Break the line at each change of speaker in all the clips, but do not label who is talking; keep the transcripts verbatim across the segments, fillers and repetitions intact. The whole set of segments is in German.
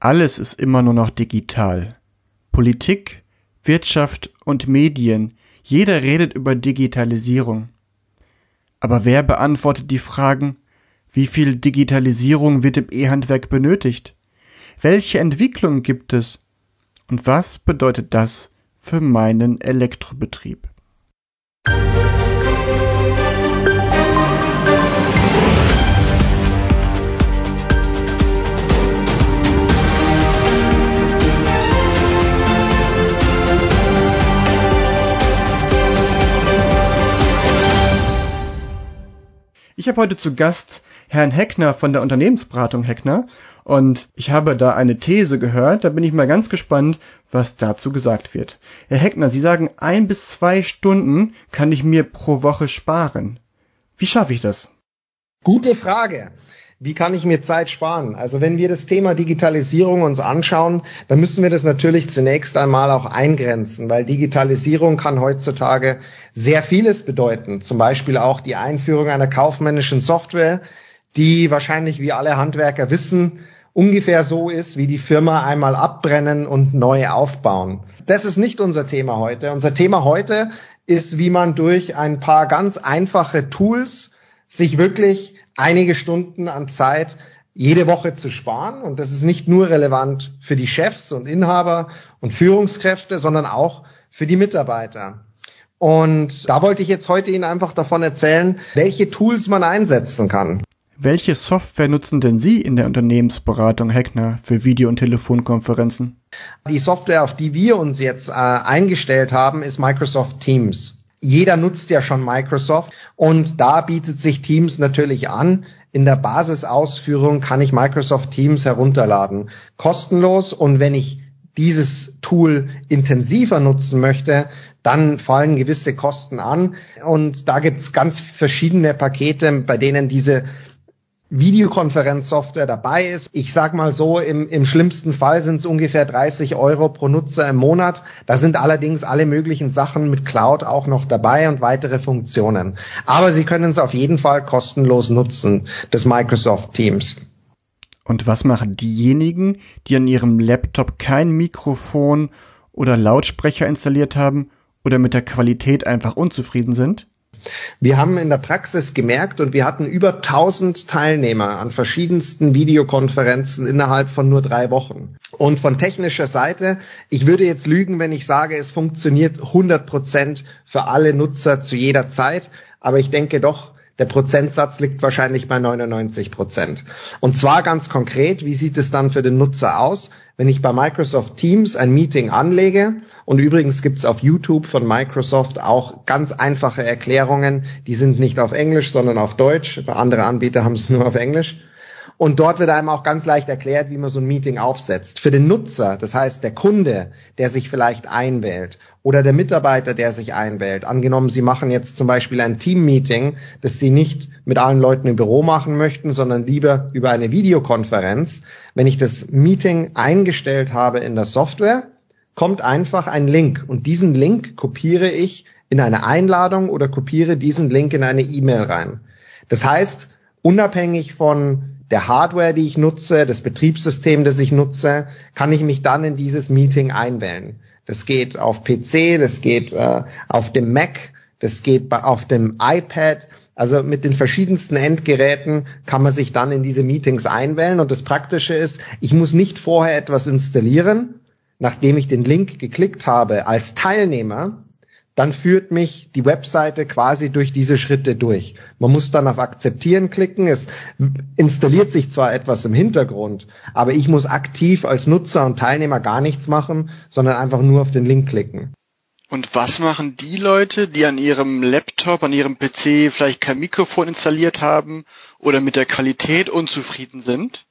Alles ist immer nur noch digital. Politik, Wirtschaft und Medien, jeder redet über Digitalisierung. Aber wer beantwortet die Fragen, wie viel Digitalisierung wird im E-Handwerk benötigt? Welche Entwicklungen gibt es? Und was bedeutet das für meinen Elektrobetrieb? Ich habe heute zu Gast Herrn Heckner von der Unternehmensberatung Heckner und ich habe da eine These gehört, da bin ich mal ganz gespannt, was dazu gesagt wird. Herr Heckner, Sie sagen, ein bis zwei Stunden kann ich mir pro Woche sparen. Wie schaffe ich das?
Gute Frage. Wie kann ich mir Zeit sparen? Also wenn wir das Thema Digitalisierung uns anschauen, dann müssen wir das natürlich zunächst einmal auch eingrenzen, weil Digitalisierung kann heutzutage sehr vieles bedeuten. Zum Beispiel auch die Einführung einer kaufmännischen Software, die wahrscheinlich, wie alle Handwerker wissen, ungefähr so ist, wie die Firma einmal abbrennen und neu aufbauen. Das ist nicht unser Thema heute. Unser Thema heute ist, wie man durch ein paar ganz einfache Tools sich wirklich einige Stunden an Zeit jede Woche zu sparen. Und das ist nicht nur relevant für die Chefs und Inhaber und Führungskräfte, sondern auch für die Mitarbeiter. Und da wollte ich jetzt heute Ihnen einfach davon erzählen, welche Tools man einsetzen kann.
Welche Software nutzen denn Sie in der Unternehmensberatung Heckner für Video- und Telefonkonferenzen?
Die Software, auf die wir uns jetzt äh, eingestellt haben, ist Microsoft Teams. Jeder nutzt ja schon Microsoft und da bietet sich Teams natürlich an. In der Basisausführung kann ich Microsoft Teams herunterladen. Kostenlos, und wenn ich dieses Tool intensiver nutzen möchte, dann fallen gewisse Kosten an. Und da gibt's ganz verschiedene Pakete, bei denen diese Videokonferenzsoftware dabei ist. Ich sag mal so, im, im schlimmsten Fall sind es ungefähr dreißig Euro pro Nutzer im Monat. Da sind allerdings alle möglichen Sachen mit Cloud auch noch dabei und weitere Funktionen. Aber Sie können es auf jeden Fall kostenlos nutzen, das Microsoft Teams.
Und was machen diejenigen, die an ihrem Laptop kein Mikrofon oder Lautsprecher installiert haben oder mit der Qualität einfach unzufrieden sind?
Wir haben in der Praxis gemerkt, und wir hatten über tausend Teilnehmer an verschiedensten Videokonferenzen innerhalb von nur drei Wochen. Und von technischer Seite, ich würde jetzt lügen, wenn ich sage, es funktioniert hundert Prozent für alle Nutzer zu jeder Zeit. Aber ich denke doch, der Prozentsatz liegt wahrscheinlich bei neunundneunzig Prozent. Und zwar ganz konkret, wie sieht es dann für den Nutzer aus, wenn ich bei Microsoft Teams ein Meeting anlege? Und übrigens gibt es auf YouTube von Microsoft auch ganz einfache Erklärungen. Die sind nicht auf Englisch, sondern auf Deutsch. Andere Anbieter haben es nur auf Englisch. Und dort wird einem auch ganz leicht erklärt, wie man so ein Meeting aufsetzt. Für den Nutzer, das heißt der Kunde, der sich vielleicht einwählt, oder der Mitarbeiter, der sich einwählt. Angenommen, Sie machen jetzt zum Beispiel ein Team-Meeting, das Sie nicht mit allen Leuten im Büro machen möchten, sondern lieber über eine Videokonferenz. Wenn ich das Meeting eingestellt habe in der Software, kommt einfach ein Link. Und diesen Link kopiere ich in eine Einladung oder kopiere diesen Link in eine E-Mail rein. Das heißt, unabhängig von der Hardware, die ich nutze, das Betriebssystem, das ich nutze, kann ich mich dann in dieses Meeting einwählen. Das geht auf P C, das geht äh, auf dem Mac, das geht bei, auf dem iPad. Also mit den verschiedensten Endgeräten kann man sich dann in diese Meetings einwählen. Und das Praktische ist, ich muss nicht vorher etwas installieren. Nachdem ich den Link geklickt habe als Teilnehmer, dann führt mich die Webseite quasi durch diese Schritte durch. Man muss dann auf Akzeptieren klicken. Es installiert sich zwar etwas im Hintergrund, aber ich muss aktiv als Nutzer und Teilnehmer gar nichts machen, sondern einfach nur auf den Link klicken.
Und was machen die Leute, die an ihrem Laptop, an ihrem P C vielleicht kein Mikrofon installiert haben oder mit der Qualität unzufrieden sind?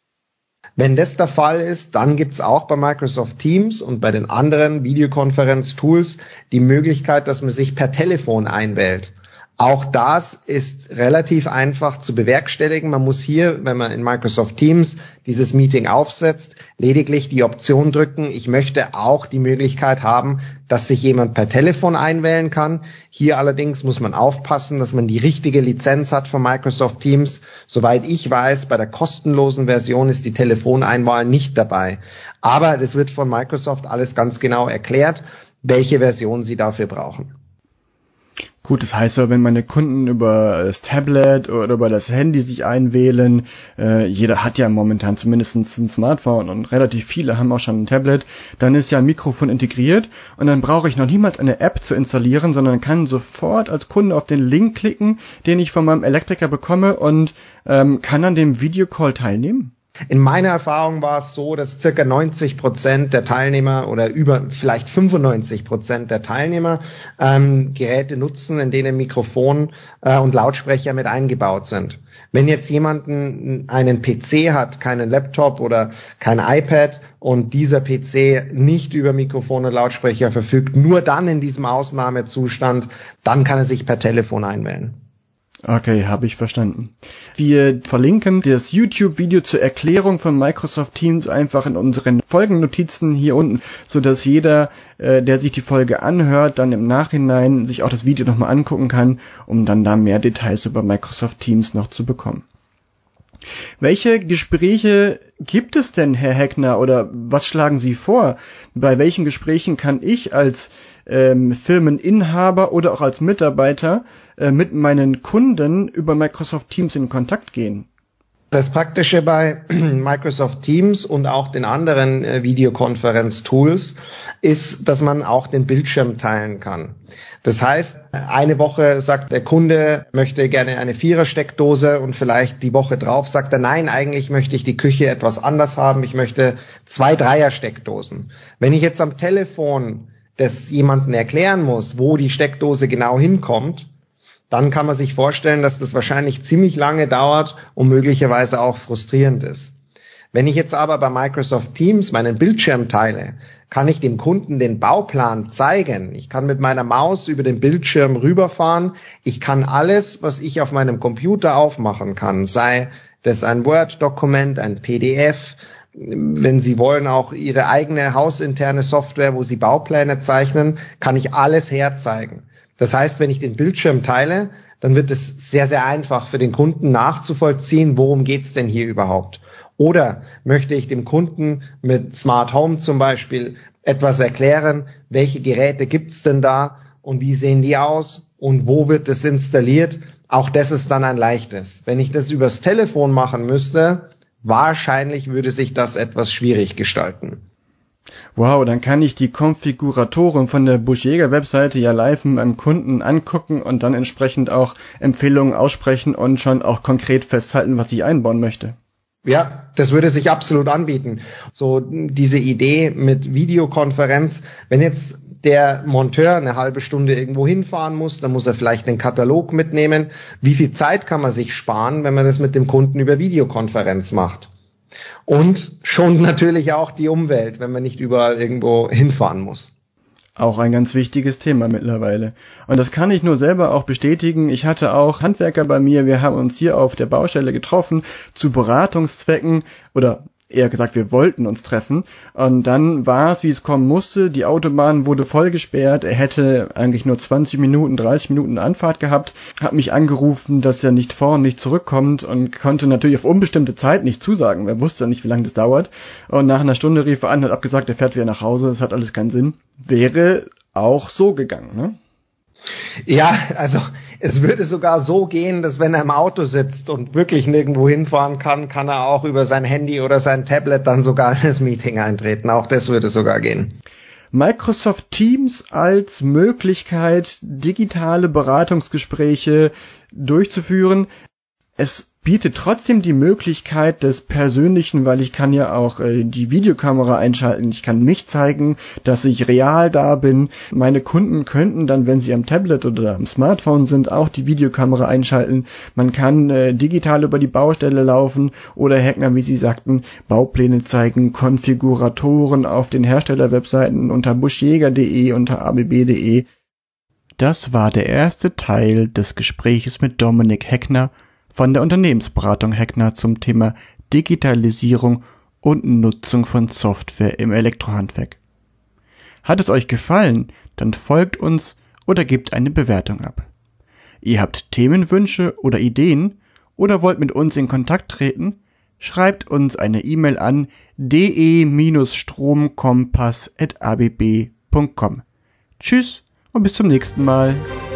Wenn das der Fall ist, dann gibt's auch bei Microsoft Teams und bei den anderen Videokonferenz-Tools die Möglichkeit, dass man sich per Telefon einwählt. Auch das ist relativ einfach zu bewerkstelligen. Man muss hier, wenn man in Microsoft Teams dieses Meeting aufsetzt, lediglich die Option drücken. Ich möchte auch die Möglichkeit haben, dass sich jemand per Telefon einwählen kann. Hier allerdings muss man aufpassen, dass man die richtige Lizenz hat von Microsoft Teams. Soweit ich weiß, bei der kostenlosen Version ist die Telefoneinwahl nicht dabei. Aber das wird von Microsoft alles ganz genau erklärt, welche Version sie dafür brauchen.
Gut, das heißt aber, wenn meine Kunden über das Tablet oder über das Handy sich einwählen, äh, jeder hat ja momentan zumindest ein Smartphone und relativ viele haben auch schon ein Tablet, dann ist ja ein Mikrofon integriert und dann brauche ich noch niemals eine App zu installieren, sondern kann sofort als Kunde auf den Link klicken, den ich von meinem Elektriker bekomme und ähm, kann an dem Videocall teilnehmen.
In meiner Erfahrung war es so, dass circa neunzig Prozent der Teilnehmer oder über vielleicht fünfundneunzig Prozent der Teilnehmer ähm, Geräte nutzen, in denen Mikrofon äh, und Lautsprecher mit eingebaut sind. Wenn jetzt jemand einen P C hat, keinen Laptop oder kein iPad und dieser P C nicht über Mikrofon und Lautsprecher verfügt, nur dann in diesem Ausnahmezustand, dann kann er sich per Telefon einwählen.
Okay, habe ich verstanden. Wir verlinken das YouTube-Video zur Erklärung von Microsoft Teams einfach in unseren Folgennotizen hier unten, sodass jeder, äh, der sich die Folge anhört, dann im Nachhinein sich auch das Video nochmal angucken kann, um dann da mehr Details über Microsoft Teams noch zu bekommen. Welche Gespräche gibt es denn, Herr Heckner, oder was schlagen Sie vor? Bei welchen Gesprächen kann ich als ähm, Firmeninhaber oder auch als Mitarbeiter äh, mit meinen Kunden über Microsoft Teams in Kontakt gehen?
Das Praktische bei Microsoft Teams und auch den anderen äh, Videokonferenz-Tools ist, dass man auch den Bildschirm teilen kann. Das heißt, eine Woche sagt der Kunde, möchte gerne eine Vierer-Steckdose und vielleicht die Woche drauf sagt er, nein, eigentlich möchte ich die Küche etwas anders haben, ich möchte zwei Dreier-Steckdosen. Wenn ich jetzt am Telefon das jemandem erklären muss, wo die Steckdose genau hinkommt, dann kann man sich vorstellen, dass das wahrscheinlich ziemlich lange dauert und möglicherweise auch frustrierend ist. Wenn ich jetzt aber bei Microsoft Teams meinen Bildschirm teile, kann ich dem Kunden den Bauplan zeigen. Ich kann mit meiner Maus über den Bildschirm rüberfahren. Ich kann alles, was ich auf meinem Computer aufmachen kann, sei das ein Word-Dokument, ein P D F, wenn Sie wollen auch Ihre eigene hausinterne Software, wo Sie Baupläne zeichnen, kann ich alles herzeigen. Das heißt, wenn ich den Bildschirm teile, dann wird es sehr, sehr einfach für den Kunden nachzuvollziehen, worum geht's denn hier überhaupt. Oder möchte ich dem Kunden mit Smart Home zum Beispiel etwas erklären, welche Geräte gibt's denn da und wie sehen die aus und wo wird es installiert? Auch das ist dann ein leichtes. Wenn ich das übers Telefon machen müsste, wahrscheinlich würde sich das etwas schwierig gestalten.
Wow, dann kann ich die Konfiguratoren von der Busch-Jaeger-Webseite ja live mit meinem Kunden angucken und dann entsprechend auch Empfehlungen aussprechen und schon auch konkret festhalten, was ich einbauen möchte.
Ja, das würde sich absolut anbieten. So diese Idee mit Videokonferenz, wenn jetzt der Monteur eine halbe Stunde irgendwo hinfahren muss, dann muss er vielleicht einen Katalog mitnehmen. Wie viel Zeit kann man sich sparen, wenn man das mit dem Kunden über Videokonferenz macht? Und schon natürlich auch die Umwelt, wenn man nicht überall irgendwo hinfahren muss.
Auch ein ganz wichtiges Thema mittlerweile. Und das kann ich nur selber auch bestätigen. Ich hatte auch Handwerker bei mir. Wir haben uns hier auf der Baustelle getroffen zu Beratungszwecken oder eher gesagt, wir wollten uns treffen. Und dann war es, wie es kommen musste. Die Autobahn wurde voll gesperrt. Er hätte eigentlich nur zwanzig Minuten, dreißig Minuten Anfahrt gehabt. Hat mich angerufen, dass er nicht vor und nicht zurückkommt und konnte natürlich auf unbestimmte Zeit nicht zusagen. Er wusste nicht, wie lange das dauert. Und nach einer Stunde rief er an, hat abgesagt, er fährt wieder nach Hause. Das hat alles keinen Sinn. Wäre auch so gegangen, ne?
Ja, also es würde sogar so gehen, dass wenn er im Auto sitzt und wirklich nirgendwo hinfahren kann, kann er auch über sein Handy oder sein Tablet dann sogar in das Meeting eintreten. Auch das würde sogar gehen.
Microsoft Teams als Möglichkeit, digitale Beratungsgespräche durchzuführen. Es bietet trotzdem die Möglichkeit des Persönlichen, weil ich kann ja auch äh, die Videokamera einschalten. Ich kann mich zeigen, dass ich real da bin. Meine Kunden könnten dann, wenn sie am Tablet oder am Smartphone sind, auch die Videokamera einschalten. Man kann äh, digital über die Baustelle laufen oder Heckner, wie Sie sagten, Baupläne zeigen, Konfiguratoren auf den Herstellerwebseiten unter buschjäger punkt de, unter a b b punkt de. Das war der erste Teil des Gespräches mit Dominik Heckner von der Unternehmensberatung Heckner zum Thema Digitalisierung und Nutzung von Software im Elektrohandwerk. Hat es euch gefallen, dann folgt uns oder gebt eine Bewertung ab. Ihr habt Themenwünsche oder Ideen oder wollt mit uns in Kontakt treten? Schreibt uns eine E-Mail an de stromkompass at a b b punkt com. Tschüss und bis zum nächsten Mal.